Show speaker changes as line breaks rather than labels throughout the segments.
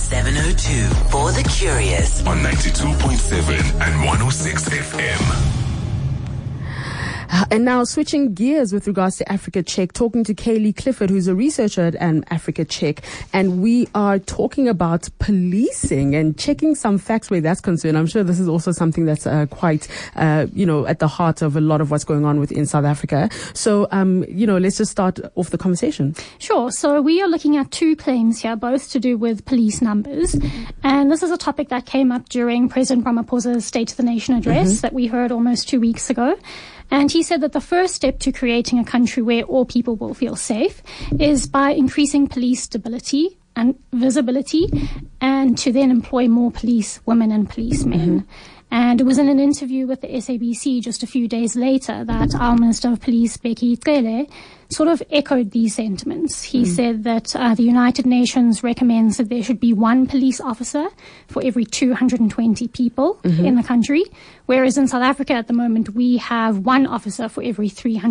702 for the curious
on 92.7 and 106 FM.
And now switching gears with regards to Africa Check, talking to Kaylee Clifford, who's a researcher at Africa Check. And we are talking about policing and checking some facts where that's concerned. I'm sure this is also something that's quite, at the heart of a lot of what's going on within South Africa. So, let's just start off the conversation.
Sure. So we are looking at two claims here, both to do with police numbers. And this is a topic that came up during President Ramaphosa's State of the Nation address that we heard almost 2 weeks ago. And he said that the first step to creating a country where all people will feel safe is by increasing police stability and visibility, and to then employ more police women and policemen. And it was in an interview with the SABC just a few days later that our Minister of Police, Bheki Cele, sort of echoed these sentiments. He said that the United Nations recommends that there should be one police officer for every 220 people in the country, whereas in South Africa at the moment we have one officer for every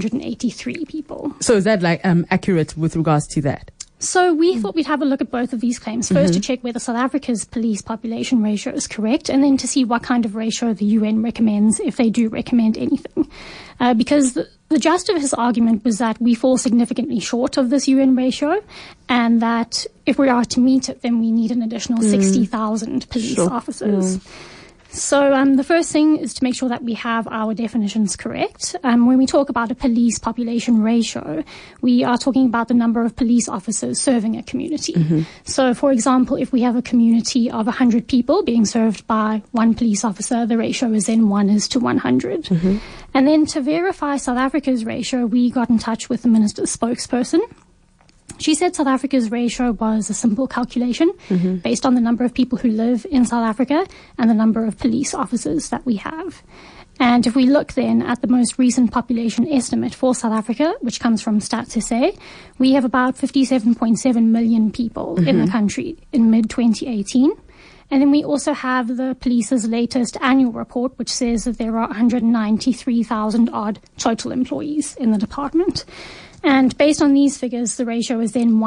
383 people.
So is that accurate with regards to that?
So we thought we'd have a look at both of these claims. First, to check whether South Africa's police population ratio is correct, and then to see what kind of ratio the UN recommends, if they do recommend anything. Because the gist of his argument was that we fall significantly short of this UN ratio, and that if we are to meet it, then we need an additional 60,000 police officers. So the first thing is to make sure that we have our definitions correct. When we talk about a police population ratio, we are talking about the number of police officers serving a community. So, for example, if we have a community of 100 people being served by one police officer, the ratio is then 1:100. And then to verify South Africa's ratio, we got in touch with the minister's spokesperson. She said South Africa's ratio was a simple calculation based on the number of people who live in South Africa and the number of police officers that we have. And if we look then at the most recent population estimate for South Africa, which comes from Stats SA, we have about 57.7 million people in the country in mid-2018. And then we also have the police's latest annual report, which says that there are 193,000 odd total employees in the department. And based on these figures, the ratio is then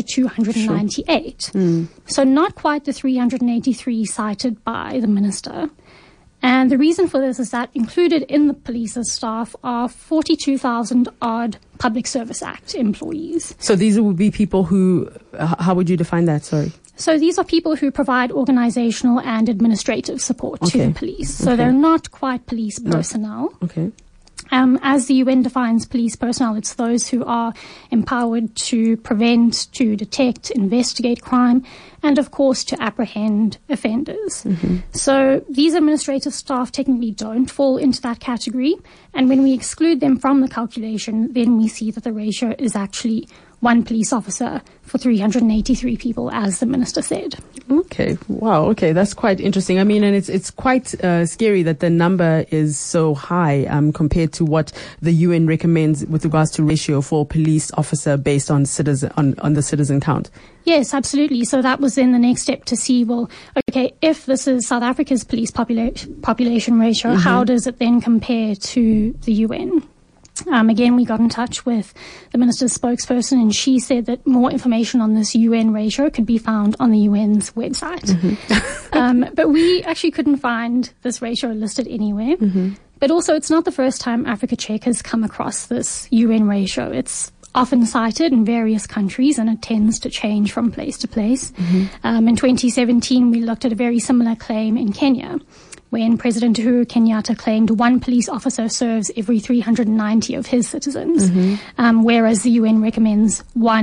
1:298. So not quite the 383 cited by the minister. And the reason for this is that included in the police's staff are 42,000 odd Public Service Act employees.
So these would be people who, how would you define that? Sorry.
So these are people who provide organizational and administrative support to the police. So they're not quite police personnel. As the UN defines police personnel, it's those who are empowered to prevent, to detect, investigate crime, and of course to apprehend offenders. So these administrative staff technically don't fall into that category, and when we exclude them from the calculation, then we see that the ratio is actually one police officer for 383 people, as the minister said.
Okay. Wow. Okay. That's quite interesting. I mean, and it's quite scary that the number is so high compared to what the UN recommends with regards to ratio for police officer based on citizen on the citizen count.
Yes, absolutely. So that was then the next step to see, well, okay, if this is South Africa's police population ratio, how does it then compare to the UN? Again, we got in touch with the minister's spokesperson, and she said that more information on this UN ratio could be found on the UN's website. But we actually couldn't find this ratio listed anywhere. But also, it's not the first time Africa Check has come across this UN ratio. It's often cited in various countries, and it tends to change from place to place. In 2017, we looked at a very similar claim in Kenya, when President Uhuru Kenyatta claimed one police officer serves every 390 of his citizens, whereas the UN recommends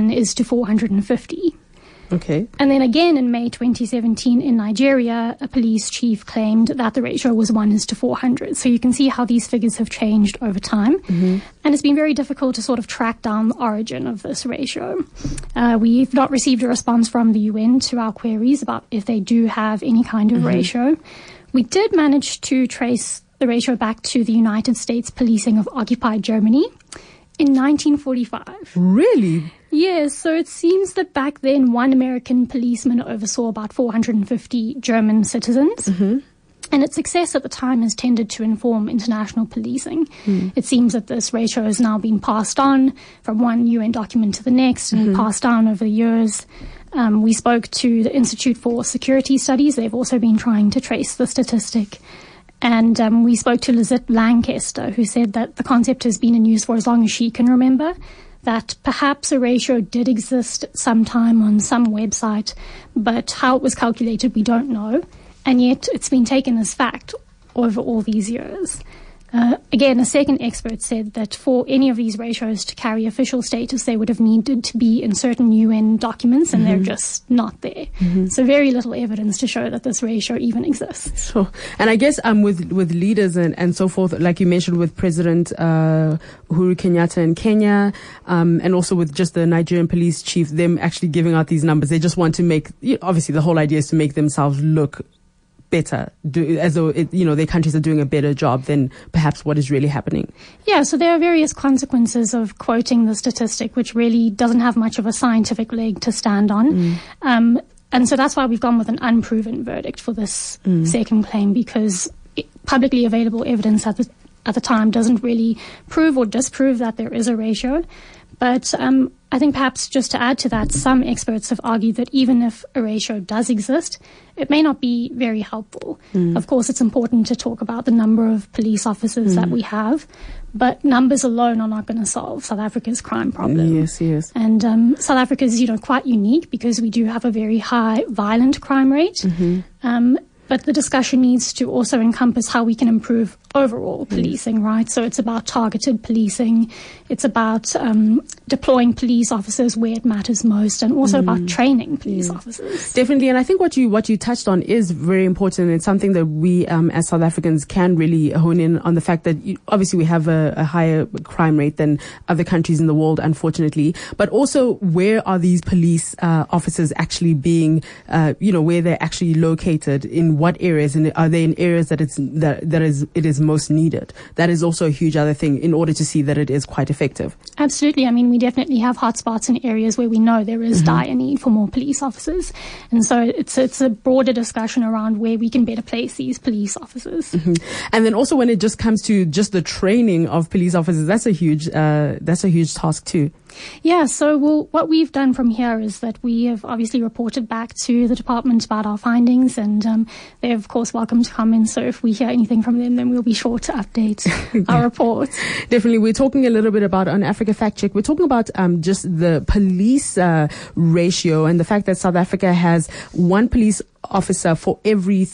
1:450.
Okay.
And then again in May 2017 in Nigeria, a police chief claimed that the ratio was 1:400. So you can see how these figures have changed over time. And it's been very difficult to sort of track down the origin of this ratio. We've not received a response from the UN to our queries about if they do have any kind of ratio. We did manage to trace the ratio back to the United States policing of occupied Germany in 1945.
Really?
Yes, so it seems that back then one American policeman oversaw about 450 German citizens. And its success at the time has tended to inform international policing. It seems that this ratio has now been passed on from one UN document to the next and passed down over the years. We spoke to the Institute for Security Studies. They've also been trying to trace the statistic. And we spoke to Lizette Lancaster, who said that the concept has been in use for as long as she can remember, that perhaps a ratio did exist at some time on some website, but how it was calculated, we don't know. And yet it's been taken as fact over all these years. Again, a second expert said that for any of these ratios to carry official status, they would have needed to be in certain UN documents, and they're just not there. So very little evidence to show that this ratio even exists.
Sure. And I guess with leaders and so forth, like you mentioned with President Uhuru Kenyatta in Kenya, and also with just the Nigerian police chief, them actually giving out these numbers, they just want to make, obviously the whole idea is to make themselves look better, as though their countries are doing a better job than perhaps what is really happening.
Yeah, so there are various consequences of quoting the statistic, which really doesn't have much of a scientific leg to stand on. And so that's why we've gone with an unproven verdict for this second claim, because publicly available evidence at the time doesn't really prove or disprove that there is a ratio. But I think perhaps just to add to that, some experts have argued that even if a ratio does exist, it may not be very helpful. Of course, it's important to talk about the number of police officers that we have, but numbers alone are not going to solve South Africa's crime problem.
Yes.
And South Africa is, quite unique because we do have a very high violent crime rate. But the discussion needs to also encompass how we can improve overall policing, right? So it's about targeted policing. It's about deploying police officers where it matters most, and also about training police officers.
Definitely. And I think what you touched on is very important. It's something that we as South Africans can really hone in on, the fact that obviously we have a higher crime rate than other countries in the world, unfortunately. But also, where are these police officers actually being, where they're actually located, in what areas, and are they in areas that it is most needed? That is also a huge other thing in order to see that it is quite effective.
Absolutely. I mean, we definitely have hotspots in areas where we know there is dire need for more police officers. And so it's a broader discussion around where we can better place these police officers.
And then also when it just comes to just the training of police officers, that's a huge task too.
Yeah, so what we've done from here is that we have obviously reported back to the department about our findings, and they're of course welcome to comment. So if we hear anything from them, then we'll be sure to update our reports.
Definitely. We're talking a little bit about, on Africa Fact Check, we're talking about just the police ratio, and the fact that South Africa has one police officer for every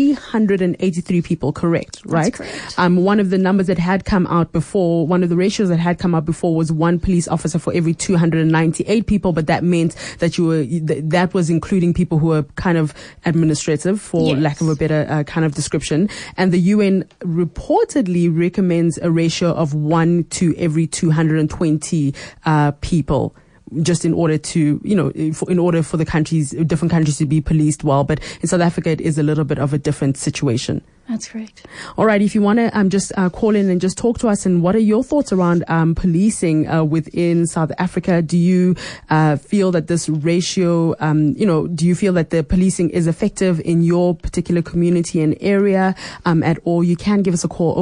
383 people, correct? Right?
That's correct.
One of the numbers that had come out before, one of the ratios that had come out before was one police officer for every 298 people, but that meant that that was including people who were kind of administrative, for lack of a better kind of description. And the UN reportedly recommends a ratio of 1 to every 220 people, just in order to, in order for different countries to be policed well. But in South Africa, it is a little bit of a different situation.
That's correct.
All right. If you want to just call in and just talk to us, and what are your thoughts around policing within South Africa? Do you feel that this ratio, do you feel that the policing is effective in your particular community and area at all? You can give us a call,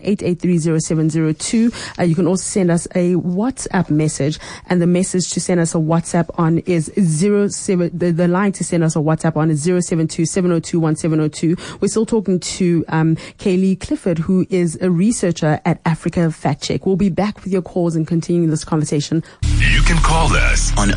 011-883-0702. You can also send us a WhatsApp message, and the message to send us a WhatsApp on is the line to send us a WhatsApp on is 072-702-1702. We're still talking to Kaylee Clifford, who is a researcher at Africa Fact Check. We'll be back with your calls and continuing this conversation.
You can call us
on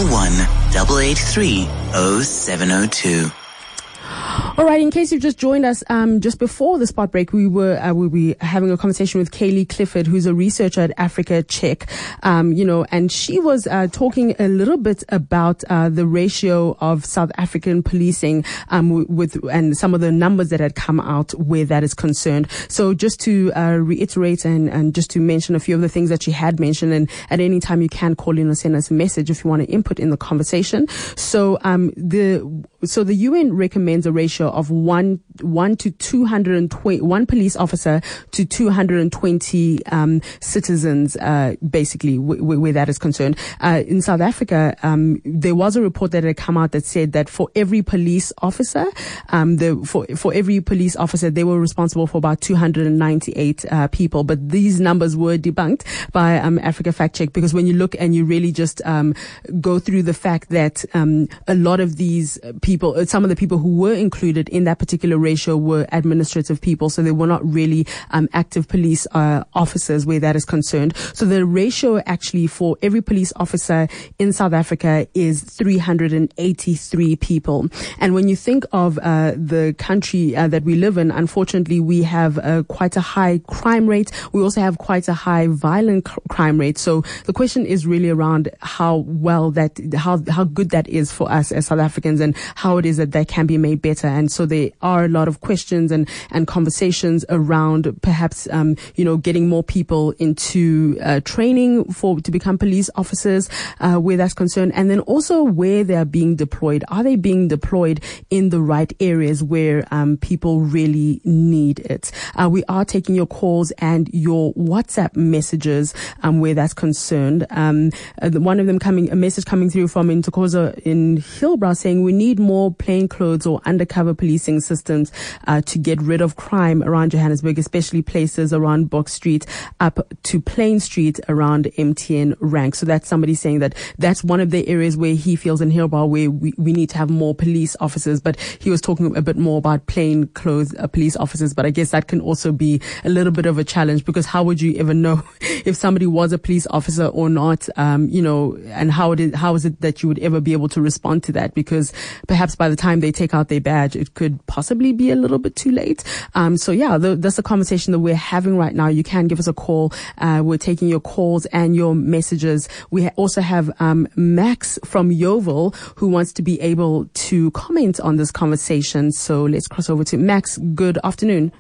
011-883-0702.
All right. In case you've just joined us, just before the spot break, we were having a conversation with Kaylee Clifford, who's a researcher at Africa Check, and she was talking a little bit about the ratio of South African policing and some of the numbers that had come out where that is concerned. So just to reiterate and just to mention a few of the things that she had mentioned, and at any time you can call in or send us a message if you want to input in the conversation. So the UN recommends a ratio of 1 one police officer to 220 citizens, basically, where that is concerned. In South Africa, there was a report that had come out that said that for every police officer, for every police officer, they were responsible for about 298 people. But these numbers were debunked by Africa Fact Check, because when you look and you really just go through the fact that a lot of these people, some of the people who were included in that particular ratio were administrative people, so they were not really active police officers where that is concerned. So the ratio actually for every police officer in South Africa is 383 people. And when you think of the country that we live in, unfortunately, we have quite a high crime rate. We also have quite a high violent crime rate. So the question is really around how good that is for us as South Africans, and how it is that can be made better. And so there are a lot of questions and conversations around perhaps, getting more people into training to become police officers, where that's concerned. And then also where they're being deployed. Are they being deployed in the right areas where people really need it? We are taking your calls and your WhatsApp messages where that's concerned. One of them a message coming through from Ntokozo in Hillbrow saying we need more plainclothes or undercover policing systems to get rid of crime around Johannesburg, especially places around Box Street up to Plain Street around MTN Rank. So that's somebody saying that that's one of the areas where he feels in Hillbrow where we need to have more police officers. But he was talking a bit more about plainclothes police officers. But I guess that can also be a little bit of a challenge, because how would you ever know if somebody was a police officer or not, and how is it that you would ever be able to respond to that? Because perhaps by the time they take out their badge, it could possibly be a little bit too late. So yeah, that's a conversation that we're having right now. You can give us a call. We're taking your calls and your messages. We also have Max from Yeovil who wants to be able to comment on this conversation. So let's cross over to Max. Good afternoon.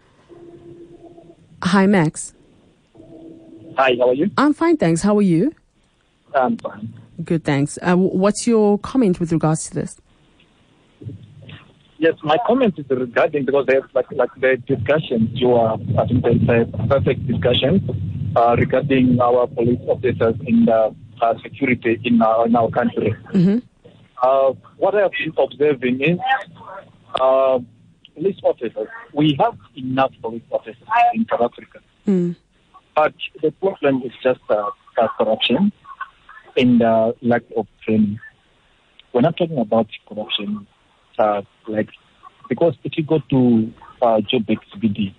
Hi, Max.
Hi, how are you?
I'm fine, thanks. How are you?
I'm fine.
Good, thanks. What's your comment with regards to this?
Yes, my comment is regarding, because there's like the discussions I think there's a perfect discussion regarding our police officers in the security in our country. Mm-hmm. What I have been observing is police officers. We have enough police officers in South Africa. Mm. But the problem is just corruption and lack of training. We're not talking about corruption, because if you go to Joburg CBD,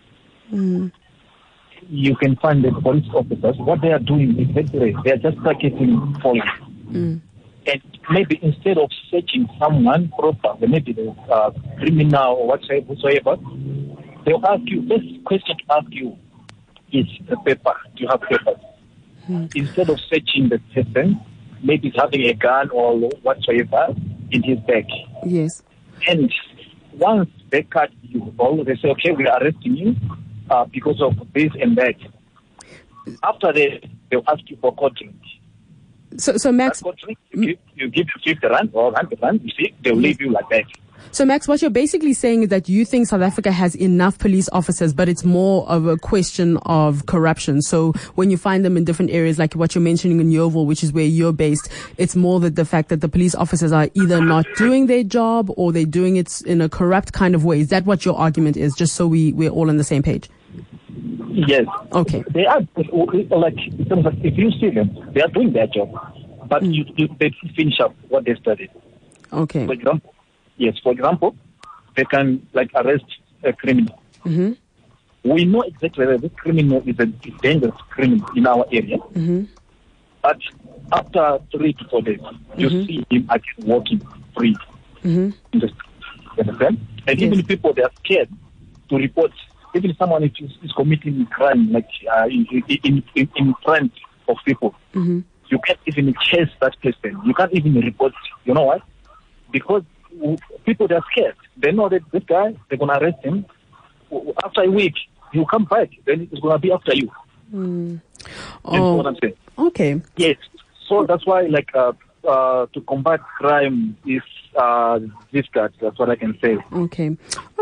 you can find the police officers. What they are doing is they are just targeting foreigners. And maybe instead of searching someone properly, maybe the criminal or whatsoever, they'll ask you, first question to ask you is the paper. Do you have papers? Instead of searching the person, maybe he's having a gun or whatsoever in his bag. Yes. And once they cut you, or they say, okay, we are arresting you because of this and that. After they'll ask you for court drink.
So Max,
you give 50 rand or 100 rand, you see, they'll leave you like that.
So Max, what you're basically saying is that you think South Africa has enough police officers, but it's more of a question of corruption. So when you find them in different areas, like what you're mentioning in Yeovil, which is where you're based, it's more that the fact that the police officers are either not doing their job or they're doing it in a corrupt kind of way. Is that what your argument is? Just so we're all on the same page.
Yes.
Okay.
They are, like, if you see them, they are doing their job, but they finish up what they studied.
Okay.
For example, they can arrest a criminal. Mm-hmm. We know exactly that this criminal is a dangerous criminal in our area. Mm-hmm. But after 3 to 4 days, you see him again walking free. Mm-hmm. In the street. You understand? And yes. Even people, they are scared to report. Even someone is committing crime, in front of people, you can't even chase that person. You can't even report. You know why? Because people, they're scared. They know that this guy, they're going to arrest him. After a week, he'll come back. Then it's going to be after you. You know what I'm saying?
Okay.
Yes. So that's why, to combat crime is difficult. That's what I can say.
Okay. All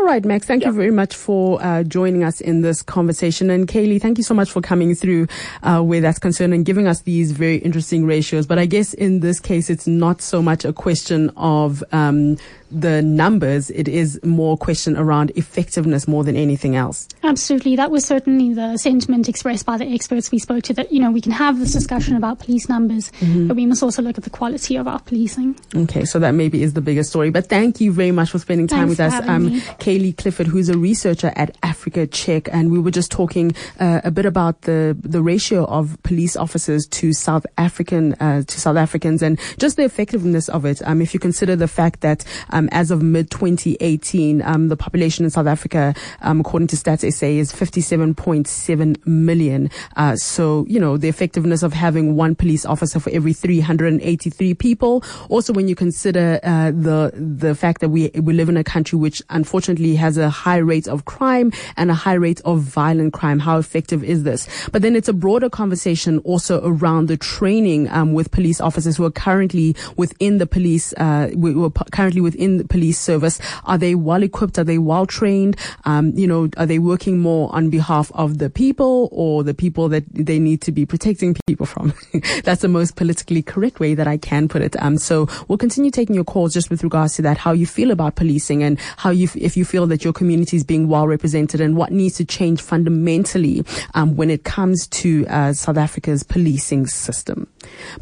All right, Max, thank you very much for joining us in this conversation. And Kaylee, thank you so much for coming through where that's concerned and giving us these very interesting ratios. But I guess in this case, it's not so much a question of the numbers. It is more a question around effectiveness more than anything else.
Absolutely. That was certainly the sentiment expressed by the experts we spoke to, that, we can have this discussion about police numbers, but we must also look at the quality of our policing.
Okay, so that maybe is the biggest story. But thank you very much for spending time with us. Kaylee Clifford, who's a researcher at Africa Check, and we were just talking a bit about the ratio of police officers to South Africans and just the effectiveness of it. If you consider the fact that as of mid-2018, the population in South Africa, according to Stats SA, is 57.7 million. So, the effectiveness of having one police officer for every 383 people. Also, when you consider the fact that we live in a country which unfortunately has a high rate of crime and a high rate of violent crime, how effective is this? But then it's a broader conversation also around the training with police officers who are currently within the police, within the police service. Are they well equipped? Are they well trained? Are they working more on behalf of the people or the people that they need to be protecting people from? That's the most politically correct way that I can put it. So we'll continue taking your calls just with regards to that, how you feel about policing and if you feel that your community is being well represented and what needs to change fundamentally when it comes to South Africa's policing system.